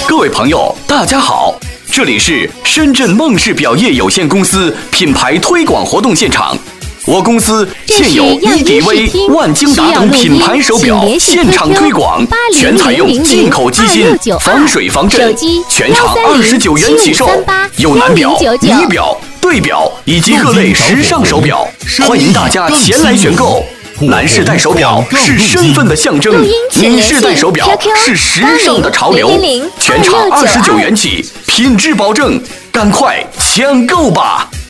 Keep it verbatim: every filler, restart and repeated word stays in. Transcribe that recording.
各位朋友，大家好，这里是深圳梦氏表业有限公司品牌推广活动现场。我公司现有伊迪威、万精达等品牌手表现场推广，全采用进口机芯，防水防震，全场二十九元起售，有男表、女表、对表以及各类时尚手表，欢迎大家前来选购。男士戴手表是身份的象征，女士戴手表是时尚的潮流，全场二十九元起，品质保证，赶快抢购吧！